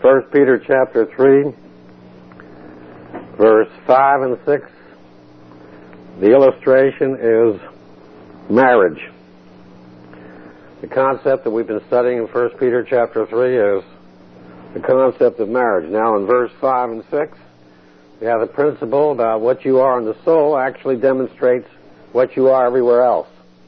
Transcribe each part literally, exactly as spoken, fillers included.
First Peter chapter three, verse five and six. The illustration is marriage. The concept that we've been studying in First Peter chapter three is the concept of marriage. Now in verse five and six, we have the principle about what you are in the soul actually demonstrates what you are everywhere else.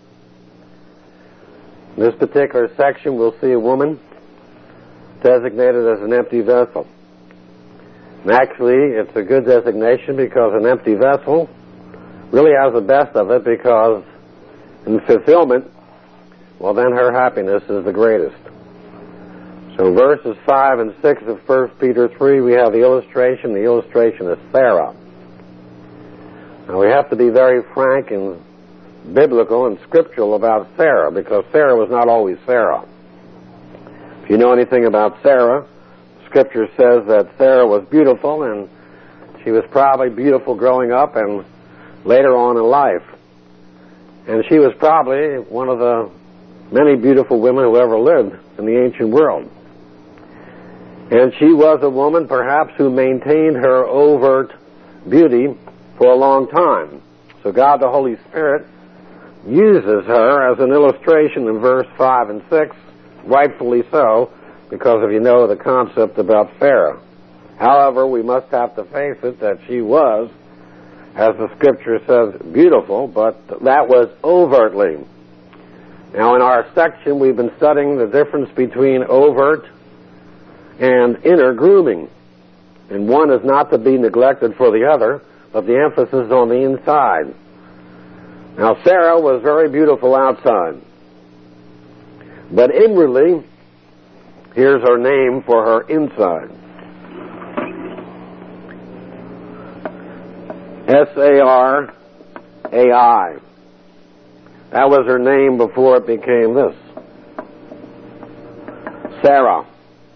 In this particular section, we'll see a woman designated as an empty vessel. And actually, it's a good designation because an empty vessel really has the best of it, because in fulfillment, well, then her happiness is the greatest. So in verses five and six of First Peter three, we have the illustration. The illustration is Sarah. Now, we have to be very frank and biblical and scriptural about Sarah, because Sarah was not always Sarah. If you know anything about Sarah, Scripture says that Sarah was beautiful, and she was probably beautiful growing up and later on in life. And she was probably one of the many beautiful women who ever lived in the ancient world. And she was a woman, perhaps, who maintained her overt beauty for a long time. So God the Holy Spirit uses her as an illustration in verse five and six, rightfully so, because if you know the concept about Sarah. However, we must have to face it that she was, as the Scripture says, beautiful, but that was overtly. Now, in our section, we've been studying the difference between overt and inner grooming. And one is not to be neglected for the other, but the emphasis is on the inside. Now, Sarah was very beautiful outside, but inwardly, here's her name for her inside. S A R A I. That was her name before it became this. Sarah.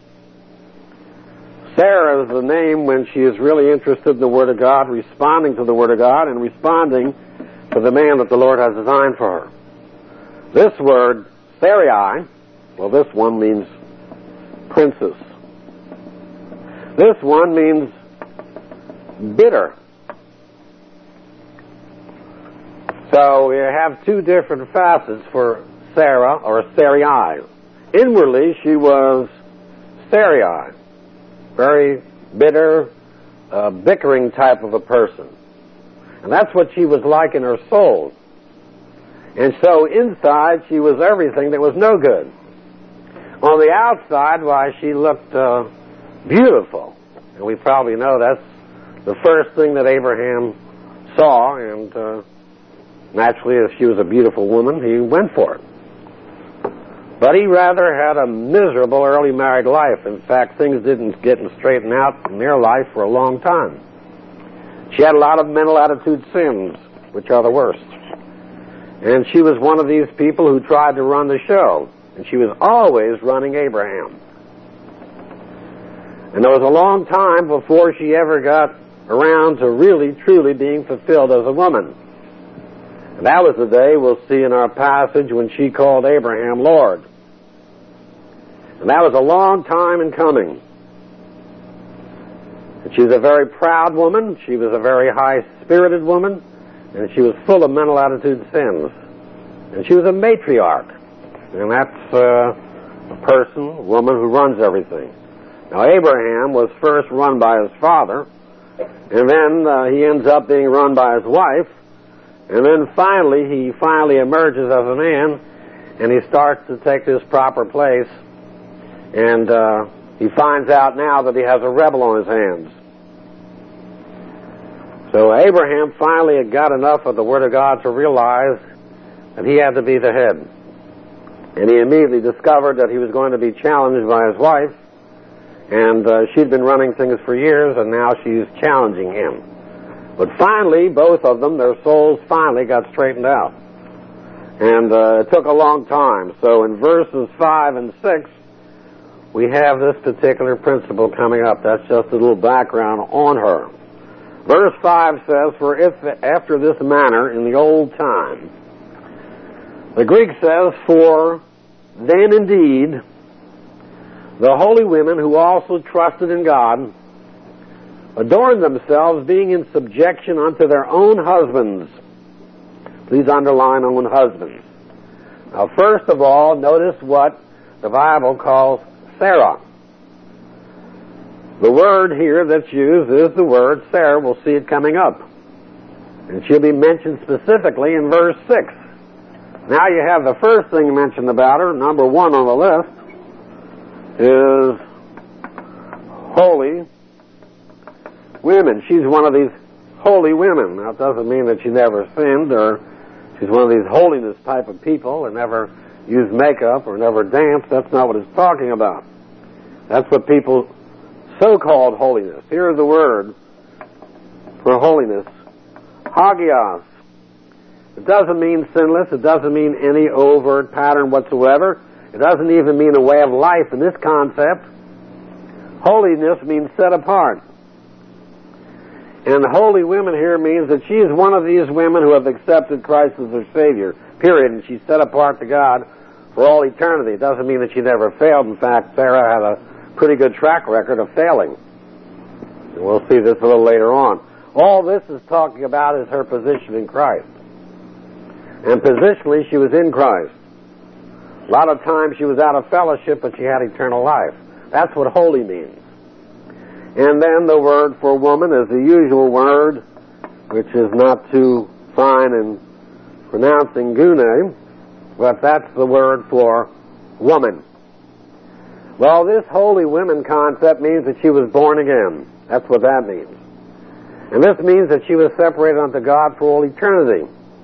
Sarah is the name when she is really interested in the Word of God, responding to the Word of God, and responding to the man that the Lord has designed for her. This word, Sarai, well, this one means princess. This one means bitter. So we have two different facets for Sarah, or Sarai. Inwardly, she was Sarai, very bitter, uh, bickering type of a person. And that's what she was like in her soul. And so inside, she was everything that was no good. On the outside, why, she looked uh, beautiful. And we probably know that's the first thing that Abraham saw, and uh, naturally, if she was a beautiful woman, he went for it. But he rather had a miserable early married life. In fact, things didn't get straightened out in their life for a long time. She had a lot of mental attitude sins, which are the worst. And she was one of these people who tried to run the show. And she was always running Abraham. And there was a long time before she ever got around to really, truly being fulfilled as a woman. And that was the day we'll see in our passage when she called Abraham Lord. And that was a long time in coming. And she was a very proud woman. She was a very high-spirited woman. And she was full of mental attitude sins. And she was a matriarch. And that's uh, a person, a woman who runs everything. Now, Abraham was first run by his father, and then uh, he ends up being run by his wife, and then finally, he finally emerges as a man, and he starts to take his proper place, and uh, he finds out now that he has a rebel on his hands. So Abraham finally had got enough of the Word of God to realize that he had to be the head. And he immediately discovered that he was going to be challenged by his wife, and uh, she'd been running things for years, and now she's challenging him. But finally, both of them, their souls finally got straightened out. And uh, it took a long time. So in verses five and six, we have this particular principle coming up. That's just a little background on her. Verse five says, "For if after this manner in the old time," the Greek says, "For then indeed The holy women who also trusted in God adorned themselves, being in subjection unto their own husbands. Please underline own husbands. Now, first of all, notice what the Bible calls Sarah. The word here that's used is the word Sarah. We'll see it coming up. And she'll be mentioned specifically in verse six. Now you have the first thing mentioned about her, number one on the list, is holy women. She's one of these holy women. Now, it doesn't mean that she never sinned, or she's one of these holiness type of people and never used makeup or never danced. That's not what it's talking about. That's what people so-called holiness. Here's the word for holiness. Hagios. It doesn't mean sinless. It doesn't mean any overt pattern whatsoever. It doesn't even mean a way of life in this concept. Holiness means set apart. And holy women here means that she's one of these women who have accepted Christ as their Savior, period, and she's set apart to God for all eternity. It doesn't mean that she never failed. In fact, Sarah had a pretty good track record of failing. And we'll see this a little later on. All this is talking about is her position in Christ. And positionally, she was in Christ. A lot of times she was out of fellowship, but she had eternal life. That's what holy means. And then the word for woman is the usual word, which is not too fine in pronouncing gune, but that's the word for woman. Well, this holy women concept means that she was born again. That's what that means. And this means that she was separated unto God for all eternity.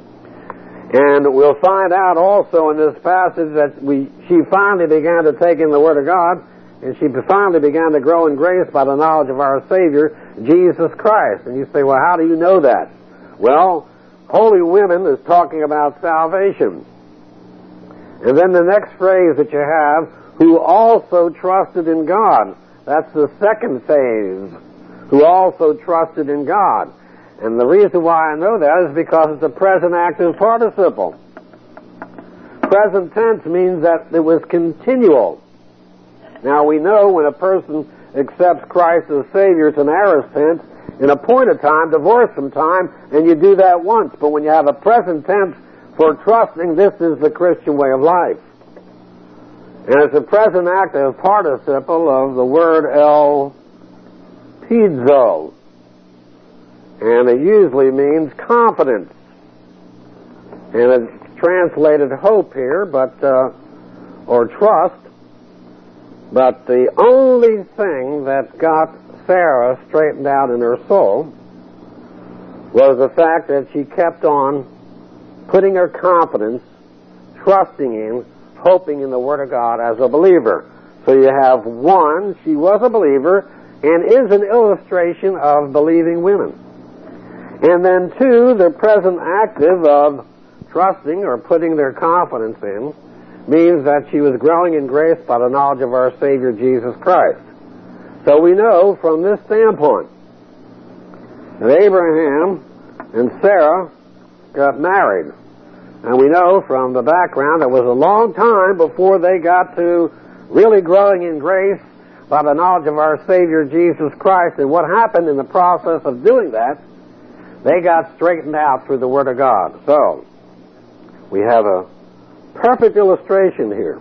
And we'll find out also in this passage that we she finally began to take in the Word of God, and she finally began to grow in grace by the knowledge of our Savior, Jesus Christ. And you say, well, how do you know that? Well, holy women is talking about salvation. And then the next phrase that you have, who also trusted in God. That's the second phase, who also trusted in God. And the reason why I know that is because it's a present active participle. Present tense means that it was continual. Now, we know when a person accepts Christ as Savior, it's an aorist tense, in a point of time, divorce from time, and you do that once. But when you have a present tense for trusting, this is the Christian way of life. And it's a present active participle of the word el pizo. And it usually means confidence. And it's translated hope here, but, uh, or trust. But the only thing that got Sarah straightened out in her soul was the fact that she kept on putting her confidence, trusting in, hoping in the Word of God as a believer. So you have one, she was a believer, and is an illustration of believing women. And then two, the present active of trusting or putting their confidence in means that she was growing in grace by the knowledge of our Savior Jesus Christ. So we know from this standpoint that Abraham and Sarah got married. And we know from the background it was a long time before they got to really growing in grace by the knowledge of our Savior Jesus Christ. And what happened in the process of doing that, they got straightened out through the Word of God. So, we have a perfect illustration here.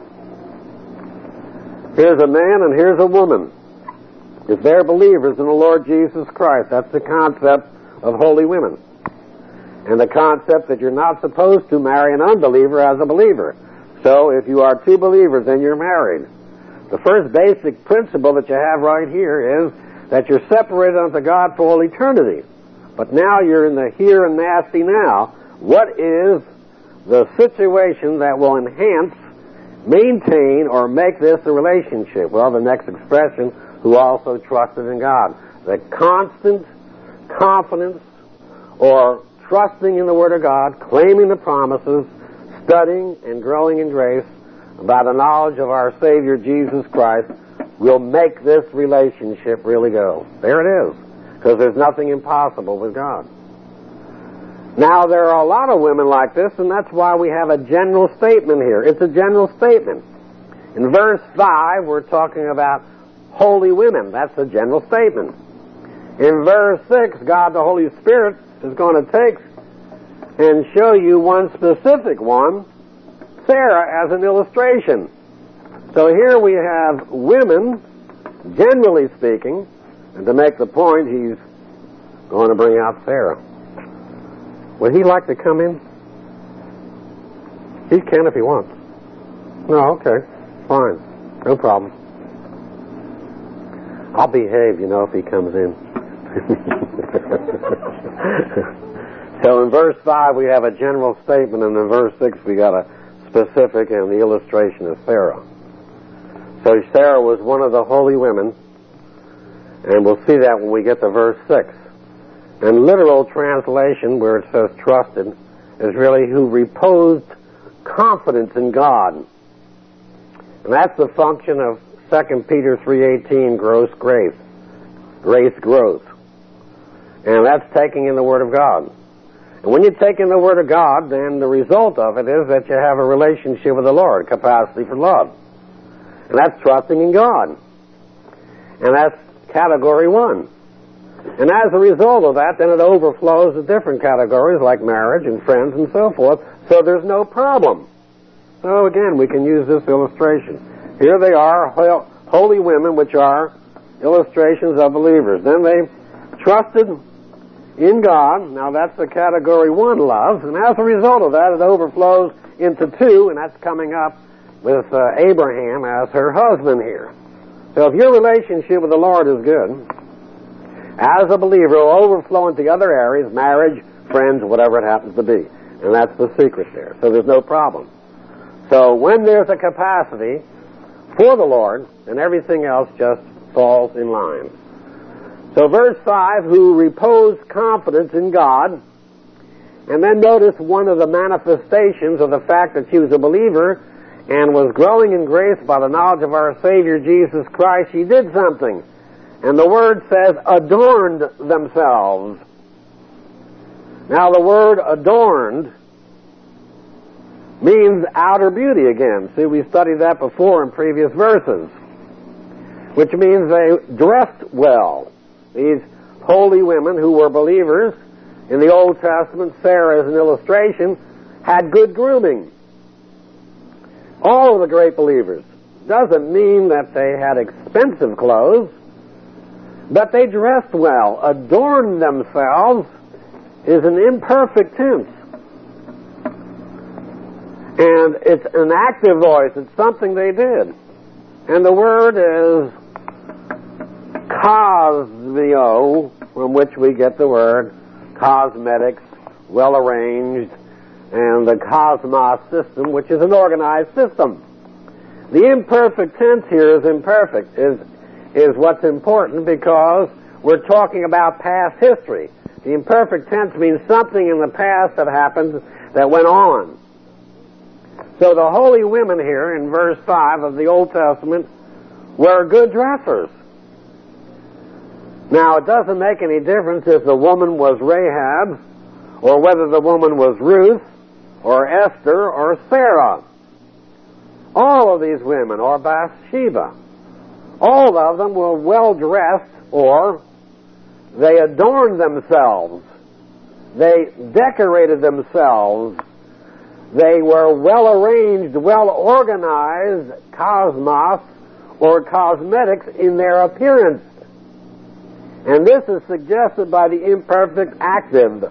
Here's a man and here's a woman. If they're believers in the Lord Jesus Christ, that's the concept of holy women. And the concept that you're not supposed to marry an unbeliever as a believer. So, if you are two believers, then you're married. The first basic principle that you have right here is that you're separated unto God for all eternity. But now you're in the here and nasty now. What is the situation that will enhance, maintain, or make this a relationship? Well, the next expression, who also trusted in God. The constant confidence or trusting in the Word of God, claiming the promises, studying and growing in grace by the knowledge of our Savior Jesus Christ will make this relationship really go. There it is. Because there's nothing impossible with God. Now, there are a lot of women like this, and that's why we have a general statement here. It's a general statement. In verse five, we're talking about holy women. That's a general statement. In verse six, God the Holy Spirit is going to take and show you one specific one, Sarah, as an illustration. So here we have women, generally speaking, and to make the point, he's going to bring out Sarah. Would he like to come in? He can if he wants. No, okay. Fine. No problem. I'll behave, you know, if he comes in. So in verse five we have a general statement, and in verse six we got a specific, and the illustration of Sarah. So Sarah was one of the holy women, and we'll see that when we get to verse six. And literal translation, where it says trusted, is really who reposed confidence in God. And that's the function of Second Peter three eighteen, gross grace. Grace growth. And that's taking in the Word of God. And when you take in the Word of God, then the result of it is that you have a relationship with the Lord, capacity for love. And that's trusting in God. And that's category one. And as a result of that, then it overflows to different categories like marriage and friends and so forth, so there's no problem. So again, we can use this illustration. Here they are, holy women, which are illustrations of believers. Then they trusted in God. Now that's the category one, love. And as a result of that, it overflows into two, and that's coming up with uh, Abraham as her husband here. So if your relationship with the Lord is good, as a believer, it will overflow into other areas, marriage, friends, whatever it happens to be. And that's the secret there. So there's no problem. So when there's a capacity for the Lord, then everything else just falls in line. So verse five, who reposed confidence in God, and then notice one of the manifestations of the fact that she was a believer and was growing in grace by the knowledge of our Savior Jesus Christ. She did something. And the word says, adorned themselves. Now the word adorned means outer beauty again. See, we studied that before in previous verses. Which means they dressed well. These holy women who were believers in the Old Testament, Sarah as an illustration, had good grooming. All of the great believers. Doesn't mean that they had expensive clothes, but they dressed well. Adorned themselves is an imperfect tense. And it's an active voice. It's something they did. And the word is cosmeo, from which we get the word cosmetics, well arranged, and the cosmos system, which is an organized system. The imperfect tense here is imperfect, is is what's important, because we're talking about past history. The imperfect tense means something in the past that happened that went on. So the holy women here in verse five of the Old Testament were good dressers. Now, it doesn't make any difference if the woman was Rahab, or whether the woman was Ruth, or Esther, or Sarah. All of these women, or Bathsheba, all of them were well dressed, or they adorned themselves. They decorated themselves. They were well arranged, well organized cosmos or cosmetics in their appearance. And this is suggested by the imperfect active.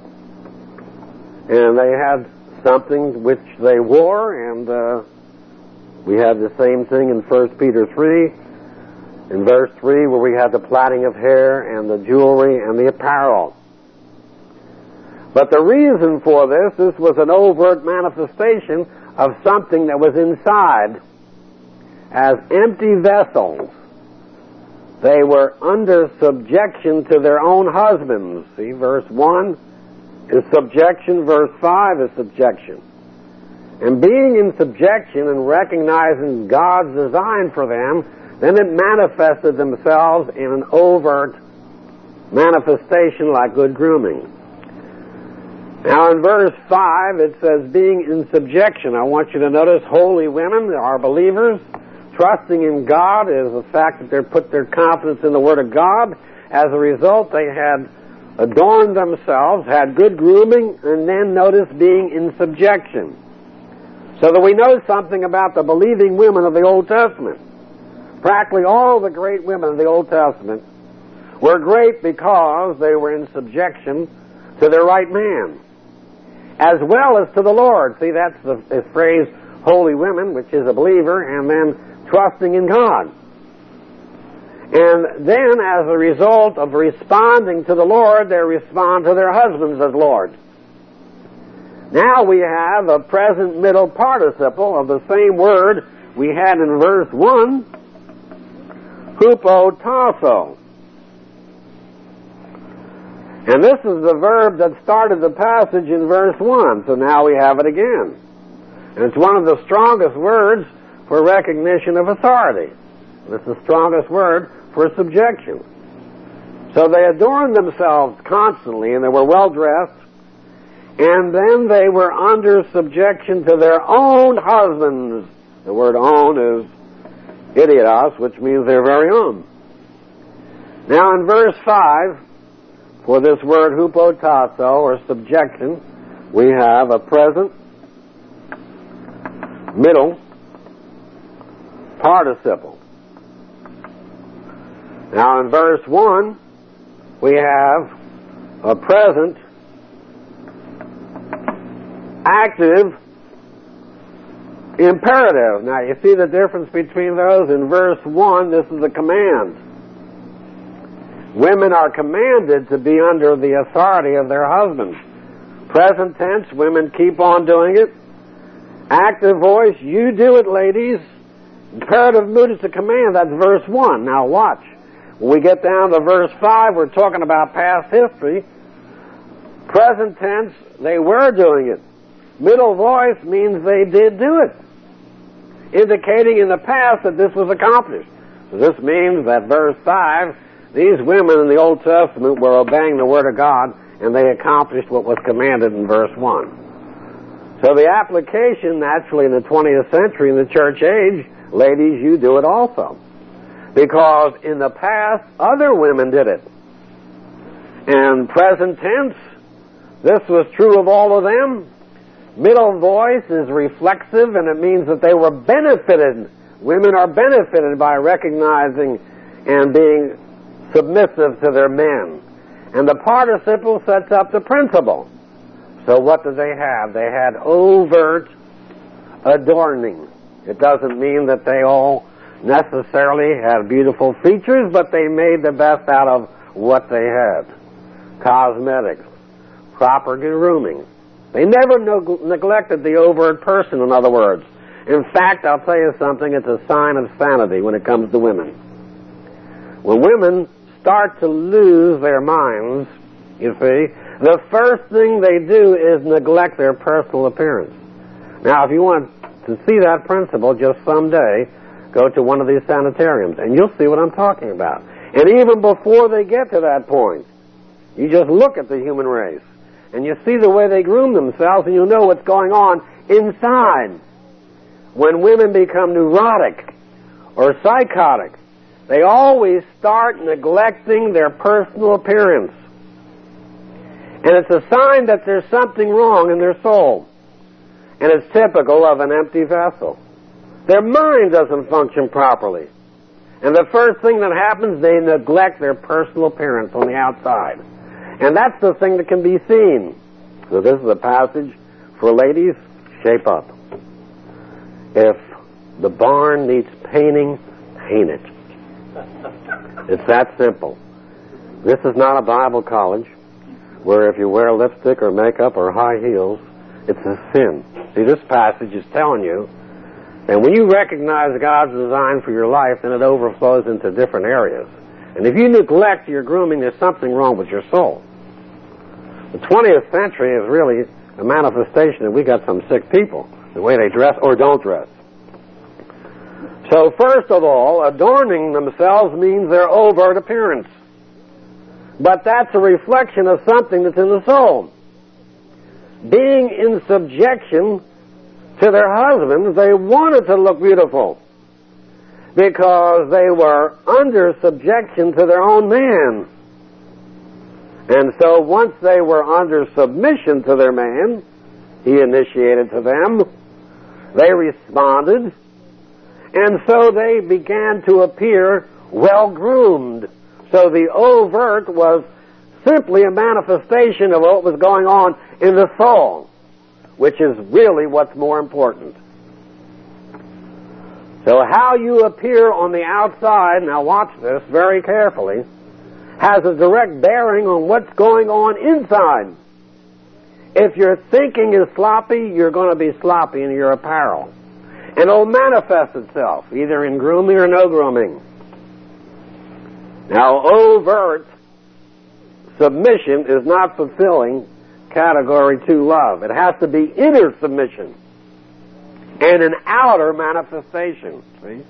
And they had something which they wore, and uh, we have the same thing in First Peter three, in verse three, where we have the plaiting of hair and the jewelry and the apparel. But the reason for this, this was an overt manifestation of something that was inside. As empty vessels, they were under subjection to their own husbands. See, verse one is subjection, verse five is subjection. And being in subjection and recognizing God's design for them, then it manifested themselves in an overt manifestation like good grooming. Now in verse five it says, being in subjection. I want you to notice holy women are believers. Trusting in God is the fact that they put their confidence in the Word of God. As a result, they had adorned themselves, had good grooming, and then notice being in subjection. So that we know something about the believing women of the Old Testament. Practically all the great women of the Old Testament were great because they were in subjection to their right man, as well as to the Lord. See, that's the, the phrase, holy women, which is a believer, and then trusting in God. And then, as a result of responding to the Lord, they respond to their husbands as Lord. Now we have a present middle participle of the same word we had in verse one, hupotasso. And this is the verb that started the passage in verse one, so now we have it again. And it's one of the strongest words for recognition of authority. It's the strongest word for subjection. So they adorned themselves constantly, and they were well dressed, and then they were under subjection to their own husbands. The word own is idiotos, which means their very own. Now in verse five, for this word hupotasso, or subjection, we have a present middle participle. Now in verse one, we have a present active imperative. Now you see the difference between those. In verse one, this is a command. Women are commanded to be under the authority of their husbands. Present tense, women keep on doing it. Active voice, you do it, ladies. Imperative mood is a command. That's verse one. Now watch. When we get down to verse five, we're talking about past history. Present tense, they were doing it. Middle voice means they did do it, indicating in the past that this was accomplished. So this means that verse five, these women in the Old Testament were obeying the Word of God, and they accomplished what was commanded in verse one. So the application, naturally, in the twentieth century, in the church age, ladies, you do it also. Because in the past, other women did it. And present tense, this was true of all of them. Middle voice is reflexive, and it means that they were benefited. Women are benefited by recognizing and being submissive to their men. And the participle sets up the principle. So what did they have? They had overt adorning. It doesn't mean that they all necessarily had beautiful features, but they made the best out of what they had. Cosmetics, proper grooming. They never neg- neglected the overt person, in other words. In fact, I'll tell you something, it's a sign of sanity when it comes to women. When women start to lose their minds, you see, the first thing they do is neglect their personal appearance. Now, if you want to see that principle, just someday go to one of these sanitariums, and you'll see what I'm talking about. And even before they get to that point, you just look at the human race, and you see the way they groom themselves, and you know what's going on inside. When women become neurotic or psychotic, they always start neglecting their personal appearance. And it's a sign that there's something wrong in their soul. And it's typical of an empty vessel. Their mind doesn't function properly. And the first thing that happens, they neglect their personal appearance on the outside. And that's the thing that can be seen. So this is a passage for ladies, shape up. If the barn needs painting, paint it. It's that simple. This is not a Bible college where if you wear lipstick or makeup or high heels, it's a sin. See, this passage is telling you, and when you recognize God's design for your life, then it overflows into different areas. And if you neglect your grooming, there's something wrong with your soul. The twentieth century is really a manifestation that we got some sick people, the way they dress or don't dress. So first of all, adorning themselves means their overt appearance. But that's a reflection of something that's in the soul. being in subjection to their husbands, they wanted to look beautiful because they were under subjection to their own man. And so once they were under submission to their man, he initiated to them, they responded, and so they began to appear well-groomed. So the overt was simply a manifestation of what was going on in the soul, which is really what's more important. So how you appear on the outside, now watch this very carefully, has a direct bearing on what's going on inside. If your thinking is sloppy, you're going to be sloppy in your apparel. And it'll manifest itself, either in grooming or no grooming. Now, overt submission is not fulfilling category two love. It has to be inner submission and an outer manifestation. See?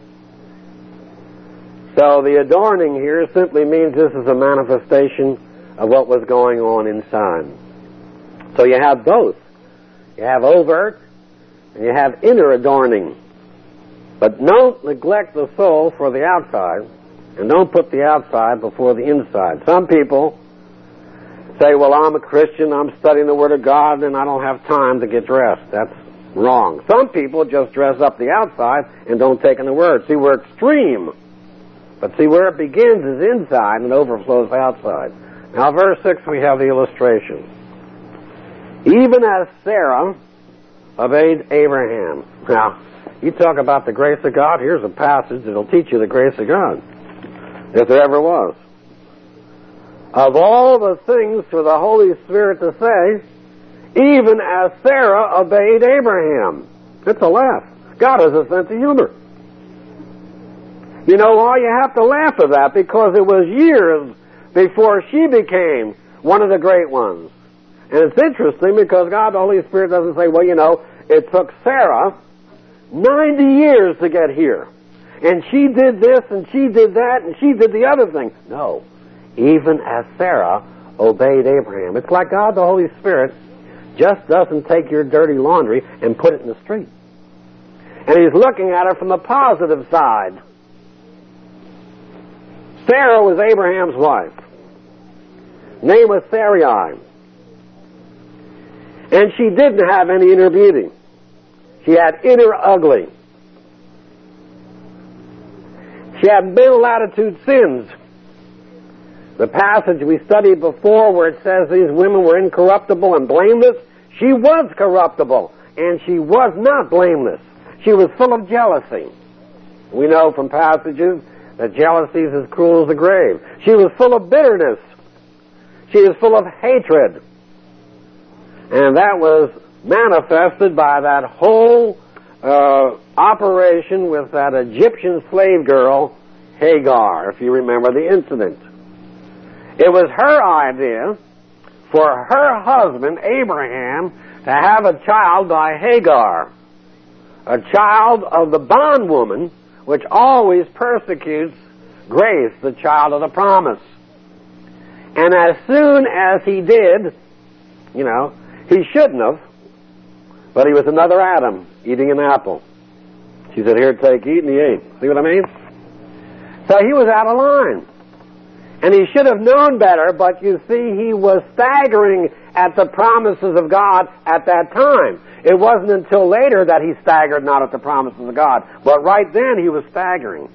So the adorning here simply means this is a manifestation of what was going on inside. So you have both. You have overt and you have inner adorning. But don't neglect the soul for the outside, and don't put the outside before the inside. Some people say, well, I'm a Christian, I'm studying the Word of God, and I don't have time to get dressed. That's wrong. Some people just dress up the outside and don't take in the Word. See, we're extreme. But see, where it begins is inside and overflows outside. Now, verse six, we have the illustration. Even as Sarah obeyed Abraham. Now, you talk about the grace of God, here's a passage that'll teach you the grace of God, if there ever was. Of all the things for the Holy Spirit to say, even as Sarah obeyed Abraham. It's a laugh. God has a sense of humor. You know why? You have to laugh at that, because it was years before she became one of the great ones. And it's interesting because God, the Holy Spirit, doesn't say, well, you know, it took Sarah ninety years to get here. And she did this, and she did that, and she did the other thing. No. Even as Sarah obeyed Abraham. It's like God, the Holy Spirit, just doesn't take your dirty laundry and put it in the street. And He's looking at it from the positive side. Sarah was Abraham's wife. Name was Sarai. And she didn't have any inner beauty. She had inner ugly. She had middle attitude sins. The passage we studied before where it says these women were incorruptible and blameless, she was corruptible and she was not blameless. She was full of jealousy. We know from passages that jealousy is as cruel as the grave. She was full of bitterness. She was full of hatred. And that was manifested by that whole uh, operation with that Egyptian slave girl, Hagar, if you remember the incident. It was her idea for her husband, Abraham, to have a child by Hagar, a child of the bondwoman, which always persecutes Grace, the child of the promise. And as soon as he did, you know, he shouldn't have, but he was another Adam eating an apple. She said, here, take, eat, and he ate. See what I mean? So he was out of line. And he should have known better, but you see, he was staggering at the promises of God at that time. It wasn't until later that he staggered not at the promises of God, but right then he was staggering.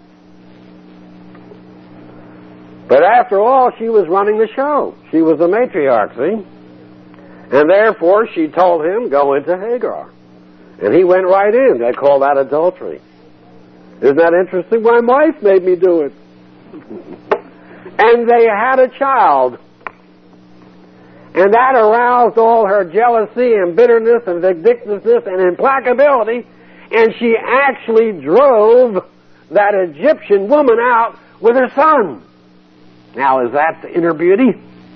But after all, she was running the show. She was the matriarch, see? And therefore, she told him, go into Hagar. And he went right in. They call that adultery. Isn't that interesting? My wife made me do it. And they had a child. And that aroused all her jealousy and bitterness and vindictiveness and implacability. And she actually drove that Egyptian woman out with her son. Now, is that the inner beauty?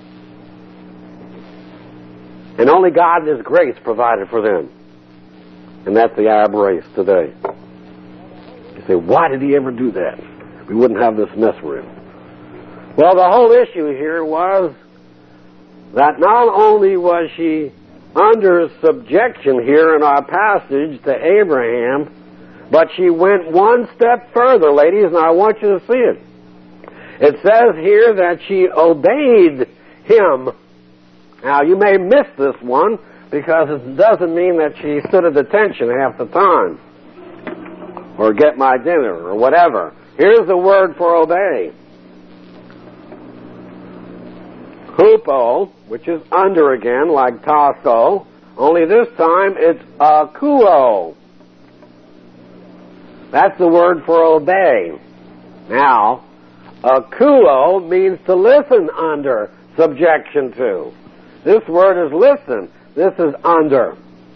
And only God in His grace provided for them. And that's the Arab race today. You say, why did He ever do that? We wouldn't have this mess we're in. Well, the whole issue here was that not only was she under subjection here in our passage to Abraham, but she went one step further, ladies, and I want you to see it. It says here that she obeyed him. Now, you may miss this one because it doesn't mean that she stood at attention half the time or get my dinner or whatever. Here's the word for obey. Hupo, which is under again, like tasso, only this time it's akuo. That's the word for obey. Now, akuo means to listen under, subjection to. This word is listen. This is under.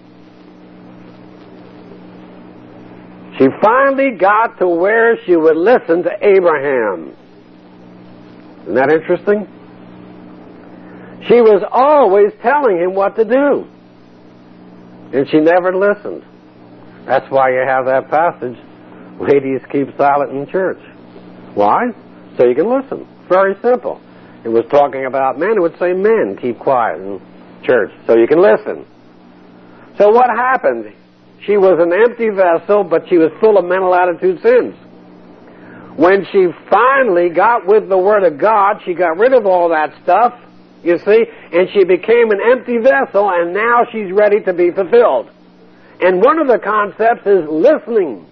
She finally got to where she would listen to Abraham. Isn't that interesting? She was always telling him what to do. And she never listened. That's why you have that passage, ladies keep silent in church. Why? So you can listen. Very simple. It was talking about men, it would say men keep quiet in church so you can listen. So what happened? She was an empty vessel, but she was full of mental attitude sins. When she finally got with the Word of God, she got rid of all that stuff, you see, and she became an empty vessel, and now she's ready to be fulfilled. And one of the concepts is listening.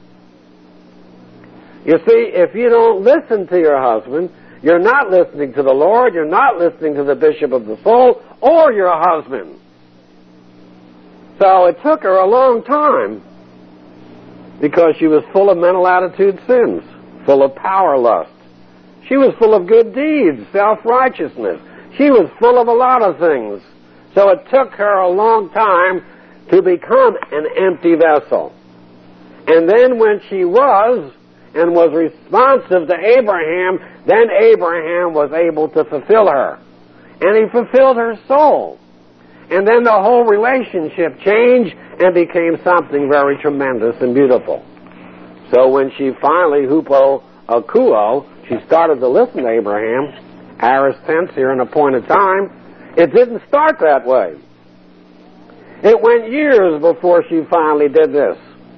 You see, if you don't listen to your husband, you're not listening to the Lord, you're not listening to the bishop of the soul, or your husband. So it took her a long time because she was full of mental attitude sins, full of power lust. She was full of good deeds, self-righteousness. She was full of a lot of things. So it took her a long time to become an empty vessel. And then when she was and was responsive to Abraham, then Abraham was able to fulfill her. And he fulfilled her soul. And then the whole relationship changed and became something very tremendous and beautiful. So when she finally, hupo akuo, she started to listen to Abraham, aorist tense here, an appointed time, it didn't start that way. It went years before she finally did this.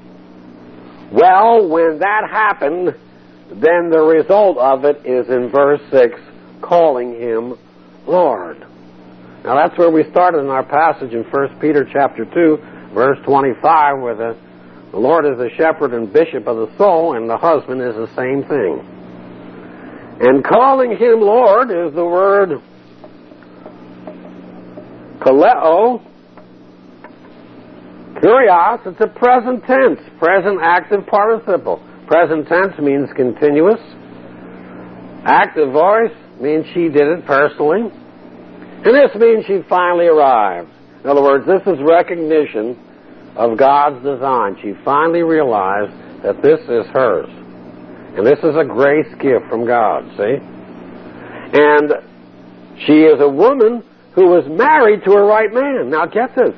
Well, when that happened, then the result of it is in verse six, calling him Lord. Now that's where we started in our passage in First Peter chapter two, verse twenty-five, where the, the Lord is the shepherd and bishop of the soul, and the husband is the same thing. And calling him Lord is the word kaleo, kurios. It's a present tense, present active participle. Present tense means continuous. Active voice means she did it personally. And this means she finally arrived. In other words, this is recognition of God's design. She finally realized that this is hers. And this is a grace gift from God, see? And she is a woman who was married to a right man. Now get this.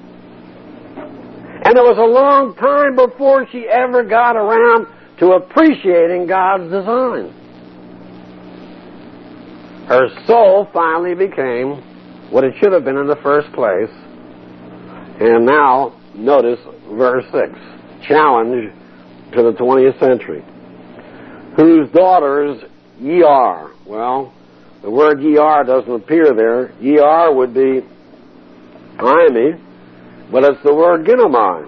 And it was a long time before she ever got around to appreciating God's design. Her soul finally became what it should have been in the first place. And now, notice verse six. Challenge to the twentieth century. Whose daughters ye are. Well, the word ye are doesn't appear there. Ye are would be Iame, but it's the word ginomai,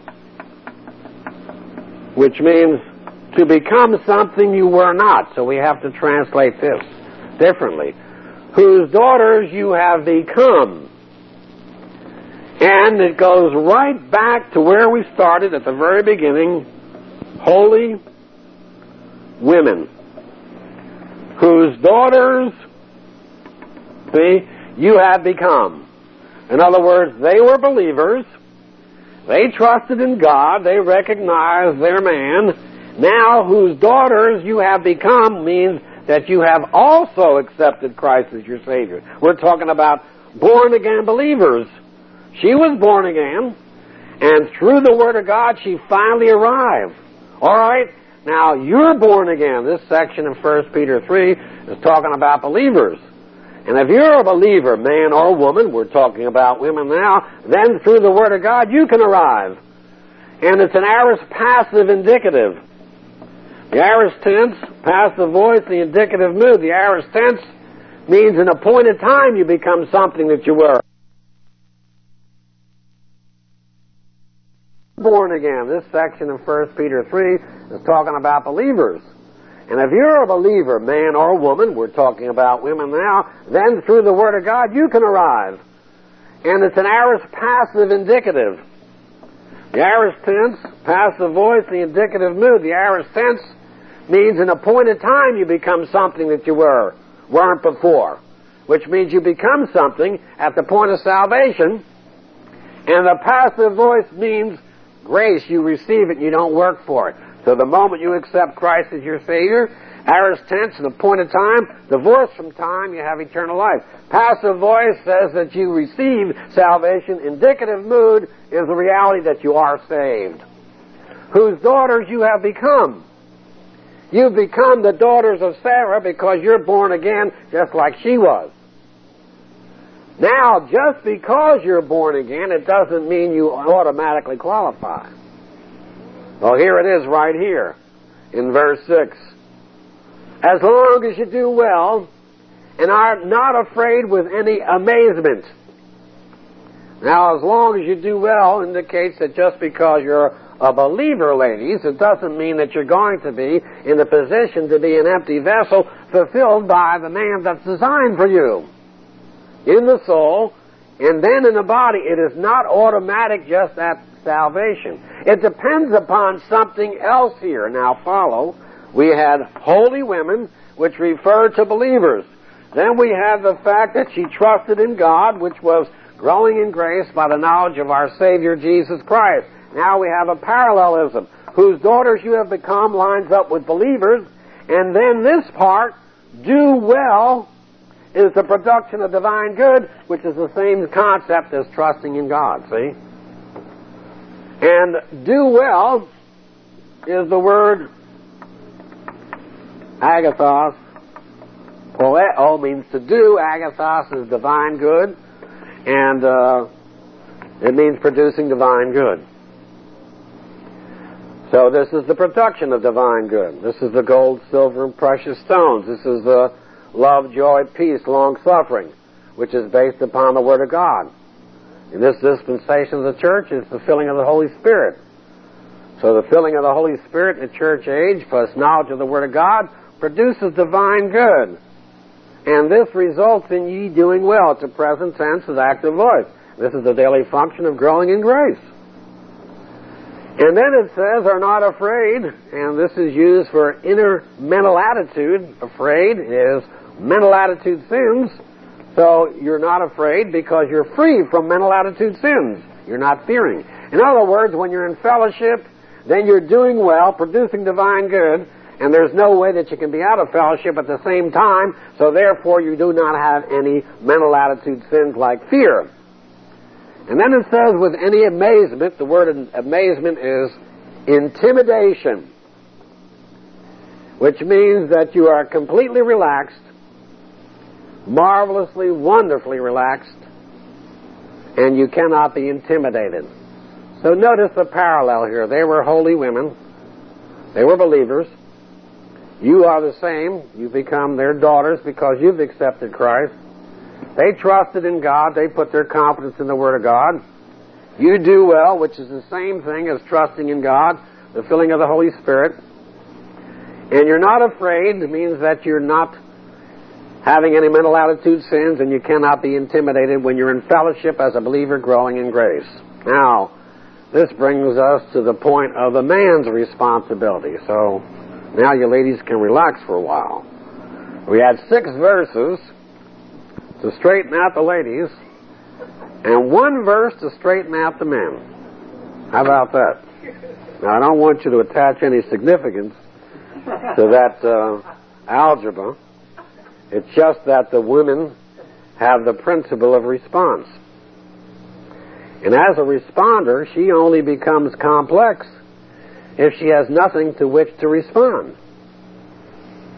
which means to become something you were not. So we have to translate this differently. Whose daughters you have become. And it goes right back to where we started at the very beginning. Holy women. Whose daughters, see, you have become. In other words, they were believers. They trusted in God. They recognized their man. Now, whose daughters you have become means that you have also accepted Christ as your Savior. We're talking about born-again believers. She was born again, and through the Word of God, she finally arrived. All right? Now, you're born again. This section of First Peter three is talking about believers. And if you're a believer, man or woman, we're talking about women now, then through the Word of God you can arrive. And it's an aorist passive indicative. The aorist tense, passive voice, the indicative mood. The aorist tense means in a point in time you become something that you were. Born again. This section of First Peter three is talking about believers. And if you're a believer, man or woman, we're talking about women now, then through the Word of God you can arrive. And it's an aorist passive indicative. The aorist tense, passive voice, the indicative mood. The aorist tense means in a point in time you become something that you were, weren't before. Which means you become something at the point of salvation. And the passive voice means grace. You receive it, you don't work for it. So the moment you accept Christ as your Savior, aorist tense, in a point of time, divorced from time, you have eternal life. Passive voice says that you receive salvation. Indicative mood is the reality that you are saved. Whose daughters you have become. You've become the daughters of Sarah because you're born again just like she was. Now, just because you're born again, it doesn't mean you automatically qualify. Well, here it is right here in verse six. As long as you do well and are not afraid with any amazement. Now, as long as you do well indicates that just because you're a believer, ladies, it doesn't mean that you're going to be in the position to be an empty vessel fulfilled by the man that's designed for you. In the soul, and then in the body. It is not automatic just at salvation. It depends upon something else here. Now follow. We had holy women, which refer to believers. Then we have the fact that she trusted in God, which was growing in grace by the knowledge of our Savior Jesus Christ. Now we have a parallelism. Whose daughters you have become lines up with believers. And then this part, do well, is the production of divine good, which is the same concept as trusting in God, see? And do well is the word agathos. Poeo means to do. Agathos is divine good. And uh, it means producing divine good. So this is the production of divine good. This is the gold, silver, and precious stones. This is the love, joy, peace, long-suffering, which is based upon the Word of God. In this dispensation of the church is the filling of the Holy Spirit. So the filling of the Holy Spirit in the church age, plus knowledge of the Word of God, produces divine good. And this results in ye doing well. It's a present tense of active voice. This is the daily function of growing in grace. And then it says, are not afraid, and this is used for inner mental attitude. Afraid is mental attitude sins. So you're not afraid because you're free from mental attitude sins. You're not fearing. In other words, when you're in fellowship, then you're doing well, producing divine good, and there's no way that you can be out of fellowship at the same time, so therefore you do not have any mental attitude sins like fear. And then it says, with any amazement, the word amazement is intimidation, which means that you are completely relaxed, marvelously, wonderfully relaxed, and you cannot be intimidated. So notice the parallel here. They were holy women. They were believers. You are the same. You become their daughters because you've accepted Christ. They trusted in God. They put their confidence in the Word of God. You do well, which is the same thing as trusting in God, the filling of the Holy Spirit. And you're not afraid. It means that you're not having any mental attitude sins, and you cannot be intimidated when you're in fellowship as a believer growing in grace. Now, this brings us to the point of the man's responsibility. So now you ladies can relax for a while. We had six verses to straighten out the ladies, and one verse to straighten out the men. How about that? Now, I don't want you to attach any significance to that uh, algebra. It's just that the women have the principle of response. And as a responder, she only becomes complex if she has nothing to which to respond.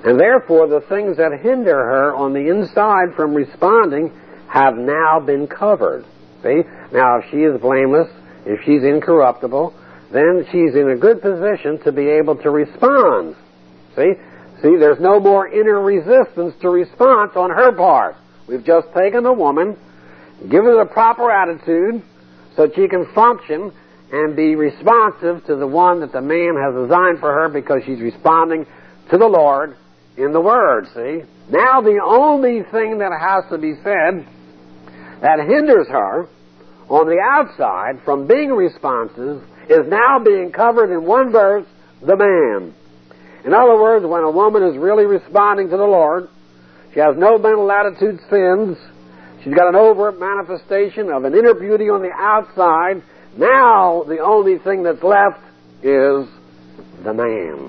And therefore, the things that hinder her on the inside from responding have now been covered. See? Now, if she is blameless, if she's incorruptible, then she's in a good position to be able to respond. See? See, there's no more inner resistance to response on her part. We've just taken a woman, given her the proper attitude so she can function and be responsive to the one that the man has designed for her because she's responding to the Lord in the Word, see? Now the only thing that has to be said that hinders her on the outside from being responsive is now being covered in one verse, the man. In other words, when a woman is really responding to the Lord, she has no mental attitude sins, she's got an overt manifestation of an inner beauty on the outside, now the only thing that's left is the man.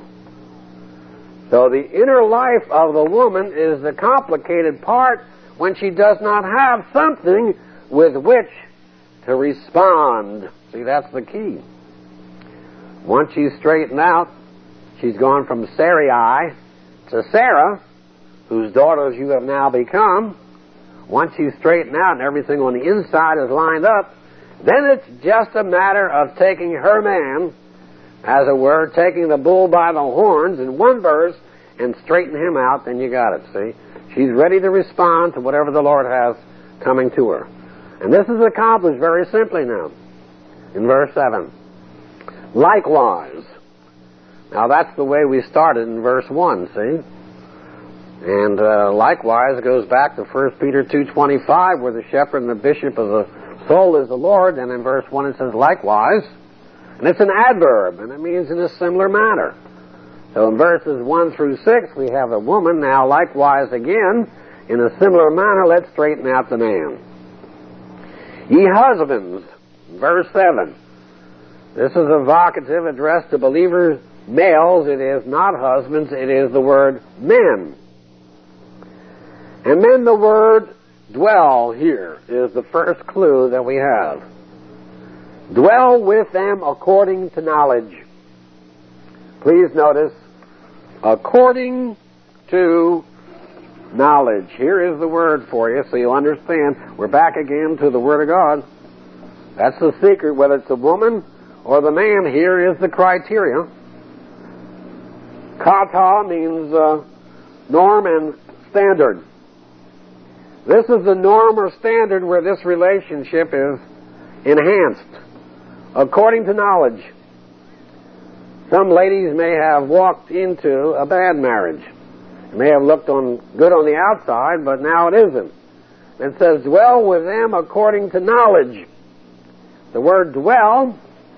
So the inner life of the woman is the complicated part when she does not have something with which to respond. See, that's the key. Once she's straightened out, she's gone from Sarai to Sarah, whose daughters you have now become. Once she's straightened out and everything on the inside is lined up, then it's just a matter of taking her man, as it were, taking the bull by the horns in one verse and straighten him out, then you got it, see? She's ready to respond to whatever the Lord has coming to her. And this is accomplished very simply now, in verse seven. Likewise. Now that's the way we started in verse one, see? And uh, likewise goes back to First Peter two twenty-five, where the shepherd and the bishop of the soul is the Lord, and in verse one it says likewise. And it's an adverb, and it means in a similar manner. So in verses one through six we have a woman, now likewise again, in a similar manner, let's straighten out the man. Ye husbands, verse seven. This is a vocative addressed to believers, males. It is not husbands, it is the word men. And then the word dwell here is the first clue that we have. Dwell with them according to knowledge. Please notice, according to knowledge. Here is the word for you so you understand. We're back again to the Word of God. That's the secret. Whether it's the woman or the man, here is the criteria. Kata means uh, norm and standard. This is the norm or standard where this relationship is enhanced. According to knowledge. Some ladies may have walked into a bad marriage. It may have looked on good on the outside, but now it isn't. It says, dwell with them according to knowledge. The word dwell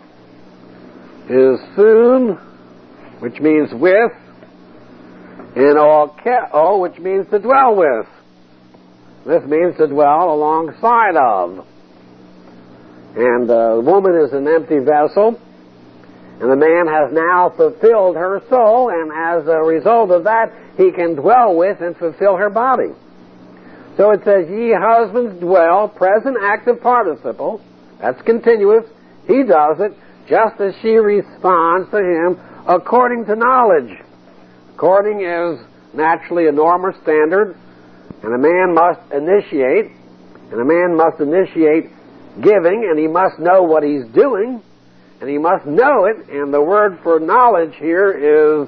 is soon, which means with, and okeo, which means to dwell with. This means to dwell alongside of. And the woman is an empty vessel, and the man has now fulfilled her soul, and as a result of that, he can dwell with and fulfill her body. So it says, ye husbands dwell, present active participle, that's continuous, he does it, just as she responds to him according to knowledge. According is naturally a norm or standard, and a man must initiate, and a man must initiate giving, and he must know what he's doing, and he must know it, and the word for knowledge here is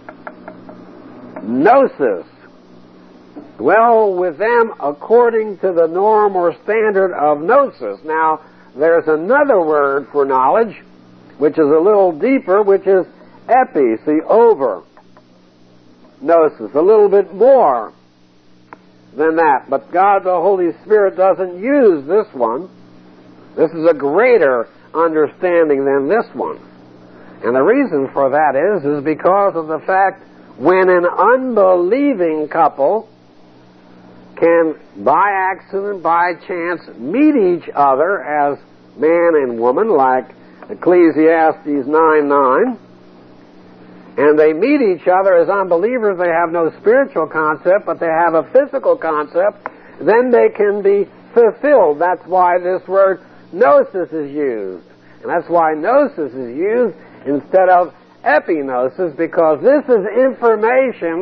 gnosis. Dwell with them according to the norm or standard of gnosis. Now, there's another word for knowledge, which is a little deeper, which is epi, see, over. Gnosis, a little bit more than that. But God the Holy Spirit doesn't use this one. This is a greater understanding than this one. And the reason for that is, is because of the fact when an unbelieving couple can, by accident, by chance, meet each other as man and woman, like Ecclesiastes nine nine, and they meet each other as unbelievers, they have no spiritual concept, but they have a physical concept, then they can be fulfilled. That's why this word gnosis is used. And that's why gnosis is used instead of epignosis, because this is information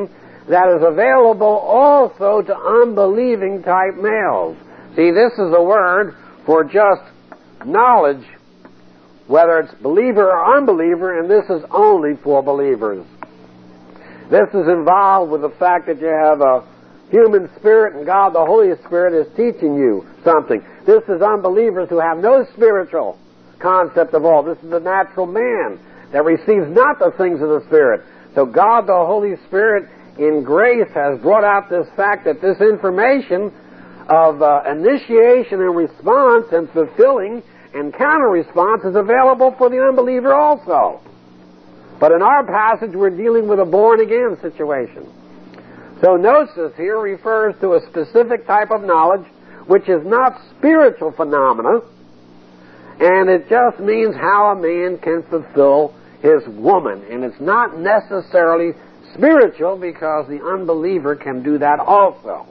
that is available also to unbelieving type males. See, this is a word for just knowledge, whether it's believer or unbeliever, and this is only for believers. This is involved with the fact that you have a human spirit and God the Holy Spirit is teaching you something. This is unbelievers who have no spiritual concept of all. This is the natural man that receives not the things of the Spirit. So God the Holy Spirit in grace has brought out this fact that this information of uh, initiation and response and fulfilling and counter-response is available for the unbeliever also. But in our passage, we're dealing with a born-again situation. So gnosis here refers to a specific type of knowledge which is not spiritual phenomena, and it just means how a man can fulfill his woman. And it's not necessarily spiritual, because the unbeliever can do that also.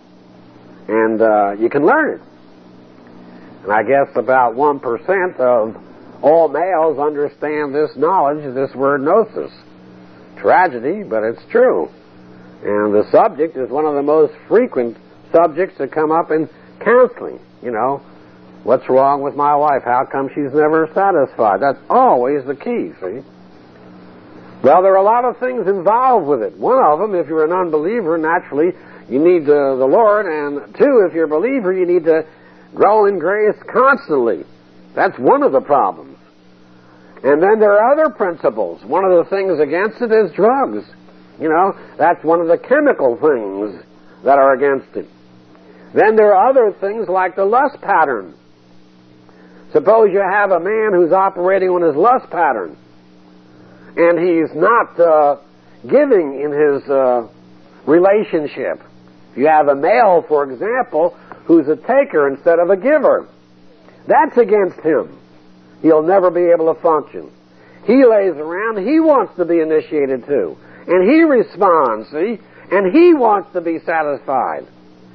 And uh, you can learn it. And I guess about one percent of all males understand this knowledge, this word gnosis. Tragedy, but it's true. And the subject is one of the most frequent subjects that come up in counseling. You know, what's wrong with my wife? How come she's never satisfied? That's always the key, see? Well, there are a lot of things involved with it. One of them, if you're an unbeliever, naturally, you need uh, the Lord. And two, if you're a believer, you need to grow in grace constantly. That's one of the problems. And then there are other principles. One of the things against it is drugs. You know, that's one of the chemical things that are against it. Then there are other things like the lust pattern. Suppose you have a man who's operating on his lust pattern, and he's not uh, giving in his uh, relationship. You have a male, for example, who's a taker instead of a giver. That's against him. He'll never be able to function. He lays around, he wants to be initiated too. And he responds, see? And he wants to be satisfied.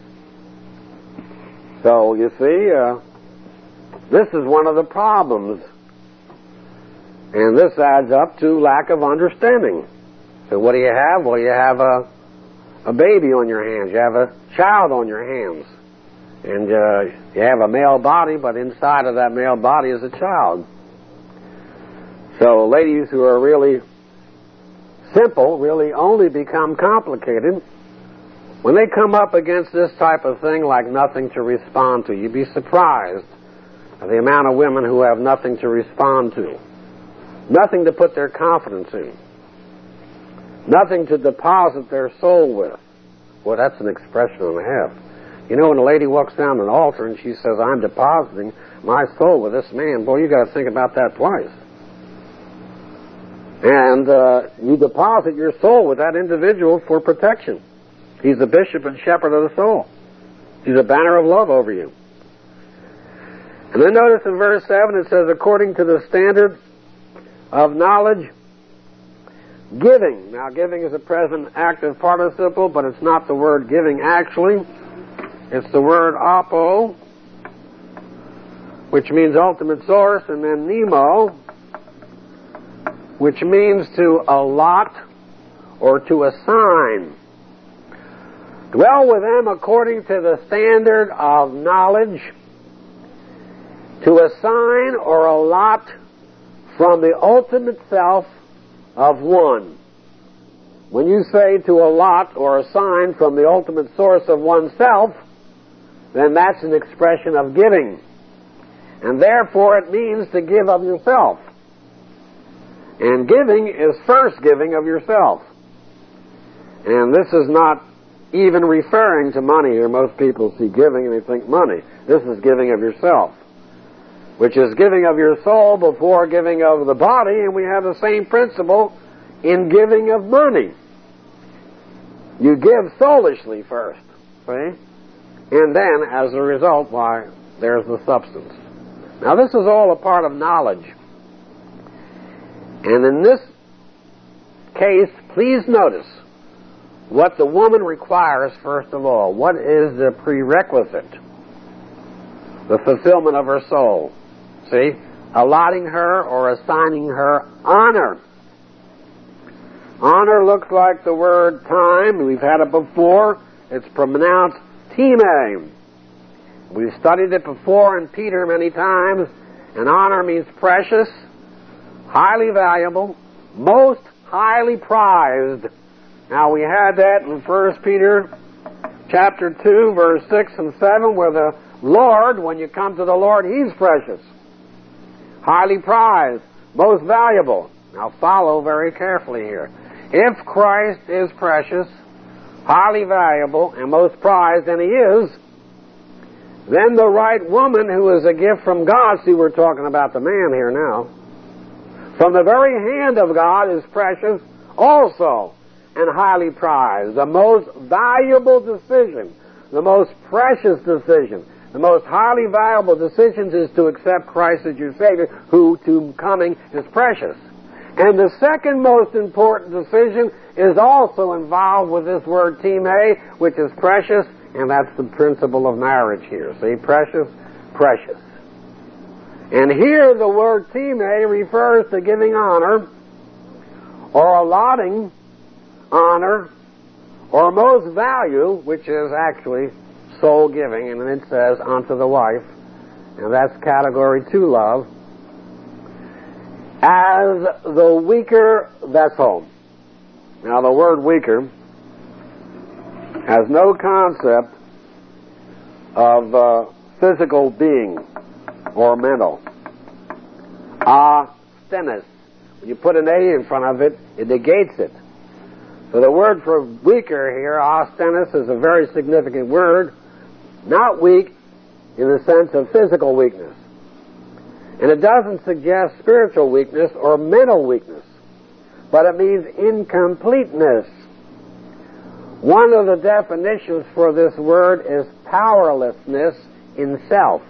So, you see, uh, this is one of the problems. And this adds up to lack of understanding. So what do you have? Well, you have a, a baby on your hands. You have a child on your hands. And uh, you have a male body, but inside of that male body is a child. So ladies who are really simple really only become complicated when they come up against this type of thing like nothing to respond to. You'd be surprised at the amount of women who have nothing to respond to, nothing to put their confidence in, nothing to deposit their soul with. Well, that's an expression and a half. You know, when a lady walks down an altar and she says, I'm depositing my soul with this man, boy, you got to think about that twice. And uh, you deposit your soul with that individual for protection. He's the bishop and shepherd of the soul. He's a banner of love over you. And then notice in verse seven it says, according to the standard of knowledge, giving. Now, giving is a present active participle, but it's not the word giving actually. It's the word apo, which means ultimate source, and then nemo, which means to allot or to assign. Dwell with them according to the standard of knowledge, to assign or allot from the ultimate self of one. When you say to allot or assign from the ultimate source of oneself, then that's an expression of giving. And therefore it means to give of yourself. And giving is first giving of yourself. And this is not even referring to money here. Most people see giving and they think money. This is giving of yourself, which is giving of your soul before giving of the body, and we have the same principle in giving of money. You give soulishly first, see? And then, as a result, why, there's the substance. Now, this is all a part of knowledge. And in this case, please notice what the woman requires first of all. What is the prerequisite? The fulfillment of her soul. See? Allotting her or assigning her honor. Honor looks like the word time. We've had it before. It's pronounced time. We've studied it before in Peter many times. And honor means precious, highly valuable, most highly prized. Now we had that in First Peter chapter two, verse six and seven, where the Lord, when you come to the Lord, He's precious, highly prized, most valuable. Now follow very carefully here. If Christ is precious, highly valuable, and most prized, and He is, then the right woman who is a gift from God, see, we're talking about the man here now, from the very hand of God is precious also and highly prized. The most valuable decision, the most precious decision, the most highly valuable decision is to accept Christ as your Savior, who to coming is precious. And the second most important decision is also involved with this word time, which is precious, and that's the principle of marriage here. See, precious, precious. And here the word time refers to giving honor, or allotting honor, or most value, which is actually soul giving, and then it says unto the wife, and that's category two love, as the weaker vessel. Now the word weaker has no concept of uh, physical being or mental. Asthenes. When you put an A in front of it, it negates it. So the word for weaker here, asthenes, is a very significant word. Not weak in the sense of physical weakness. And it doesn't suggest spiritual weakness or mental weakness, but it means incompleteness. One of the definitions for this word is powerlessness in self.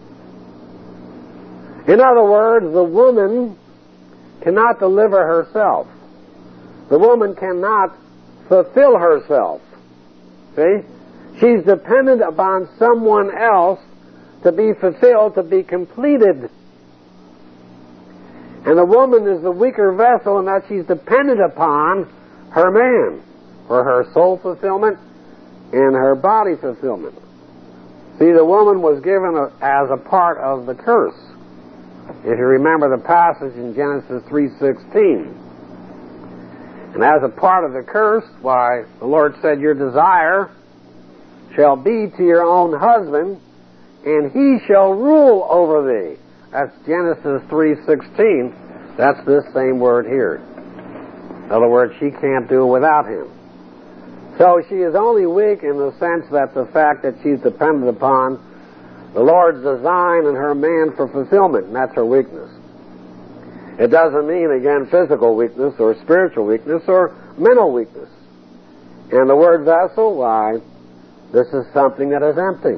In other words, the woman cannot deliver herself. The woman cannot fulfill herself. See? She's dependent upon someone else to be fulfilled, to be completed. And the woman is the weaker vessel in that she's dependent upon her man for her soul fulfillment and her body fulfillment. See, the woman was given a, as a part of the curse. If you remember the passage in Genesis three sixteen. And as a part of the curse, why, the Lord said, your desire shall be to your own husband, and he shall rule over thee. That's Genesis three sixteen. That's this same word here. In other words, she can't do it without him. So she is only weak in the sense that the fact that she's dependent upon the Lord's design and her man for fulfillment, and that's her weakness. It doesn't mean, again, physical weakness or spiritual weakness or mental weakness. And the word vessel, why, this is something that is empty.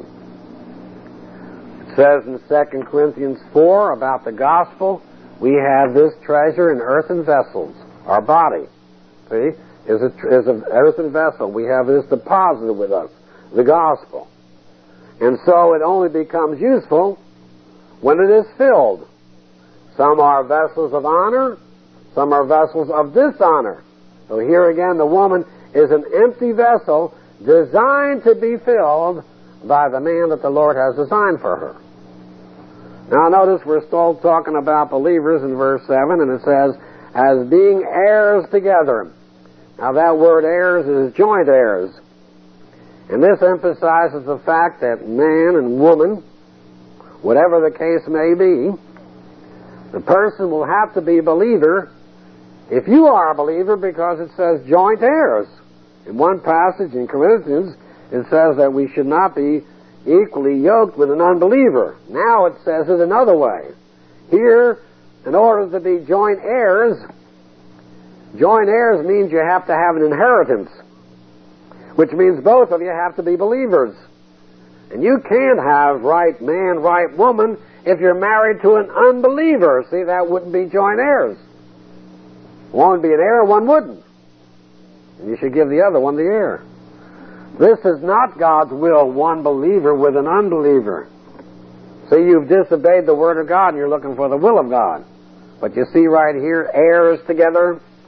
It says in Second Corinthians four about the gospel, we have this treasure in earthen vessels. Our body, see, is a, is an earthen vessel. We have this deposited with us, the gospel. And so it only becomes useful when it is filled. Some are vessels of honor, some are vessels of dishonor. So here again, the woman is an empty vessel designed to be filled by the man that the Lord has designed for her. Now notice we're still talking about believers in verse seven, and it says, as being heirs together. Now that word heirs is joint heirs. And this emphasizes the fact that man and woman, whatever the case may be, the person will have to be a believer if you are a believer, because it says joint heirs. In one passage in Corinthians, it says that we should not be equally yoked with an unbeliever. Now it says it another way. Here, in order to be joint heirs, joint heirs means you have to have an inheritance, which means both of you have to be believers. And you can't have right man, right woman if you're married to an unbeliever. See, that wouldn't be joint heirs. One would be an heir, one wouldn't. And you should give the other one the heir. This is not God's will, one believer with an unbeliever. See, you've disobeyed the Word of God and you're looking for the will of God. But you see right here, heirs together,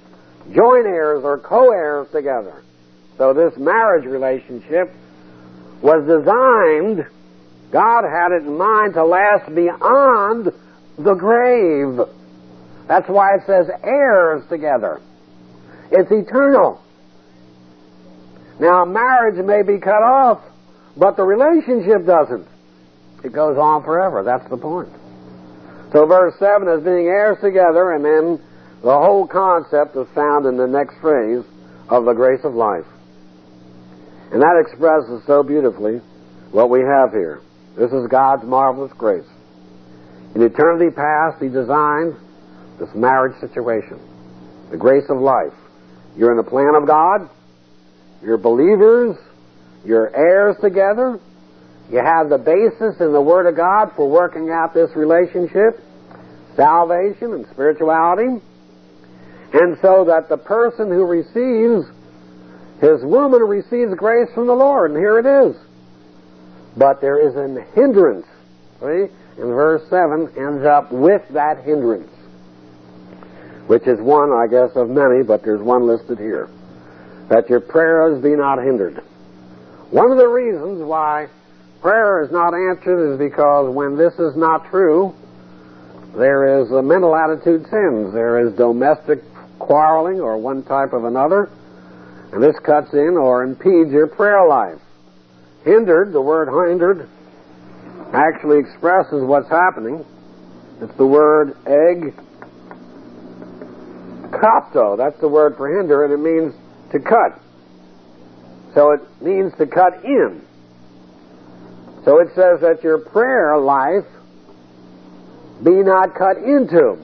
joint heirs or co-heirs together. So this marriage relationship was designed, God had it in mind to last beyond the grave. That's why it says heirs together. It's eternal. Now, marriage may be cut off, but the relationship doesn't. It goes on forever. That's the point. So verse seven is being heirs together, and then the whole concept is found in the next phrase of the grace of life. And that expresses so beautifully what we have here. This is God's marvelous grace. In eternity past, He designed this marriage situation, the grace of life. You're in the plan of God. You're believers. You're heirs together. You have the basis in the Word of God for working out this relationship, salvation and spirituality. And so that the person who receives, his woman receives grace from the Lord, and here it is. But there is an hindrance. See? And verse seven ends up with that hindrance, which is one, I guess, of many, but there's one listed here. That your prayers be not hindered. One of the reasons why prayer is not answered is because when this is not true, there is a mental attitude sins. There is domestic quarreling or one type of another, and this cuts in or impedes your prayer life. Hindered, the word hindered, actually expresses what's happening. It's the word egg kapto. That's the word for hinder, and it means to cut. So it means to cut in. So it says that your prayer life be not cut into.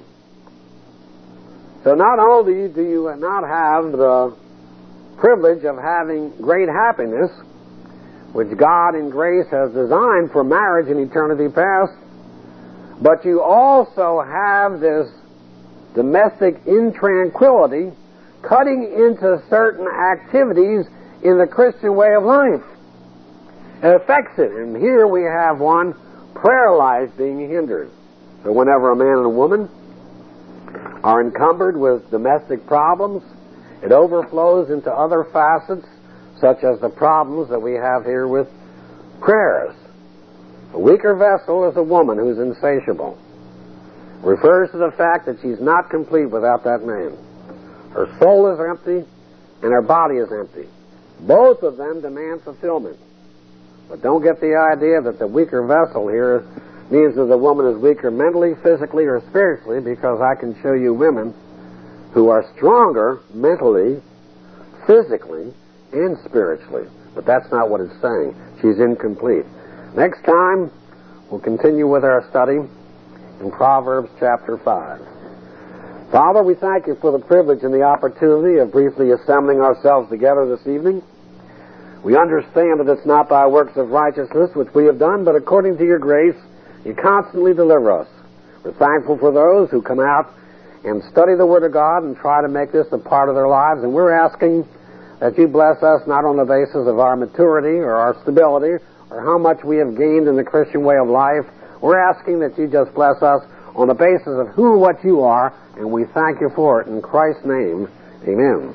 So not only do you not have the privilege of having great happiness, which God in grace has designed for marriage in eternity past, but you also have this domestic intranquility cutting into certain activities in the Christian way of life. It affects it. And here we have one, prayer life being hindered. So whenever a man and a woman are encumbered with domestic problems, it overflows into other facets, such as the problems that we have here with prayers. A weaker vessel is a woman who's insatiable. It refers to the fact that she's not complete without that man. Her soul is empty and her body is empty. Both of them demand fulfillment. But don't get the idea that the weaker vessel here means that the woman is weaker mentally, physically, or spiritually, because I can show you women who are stronger mentally, physically, and spiritually. But that's not what it's saying. She's incomplete. Next time, we'll continue with our study in Proverbs chapter five. Father, we thank you for the privilege and the opportunity of briefly assembling ourselves together this evening. We understand that it's not by works of righteousness which we have done, but according to your grace, you constantly deliver us. We're thankful for those who come out and study the Word of God and try to make this a part of their lives, and we're asking that you bless us not on the basis of our maturity or our stability or how much we have gained in the Christian way of life. We're asking that you just bless us on the basis of who and what you are, and we thank you for it. In Christ's name, amen.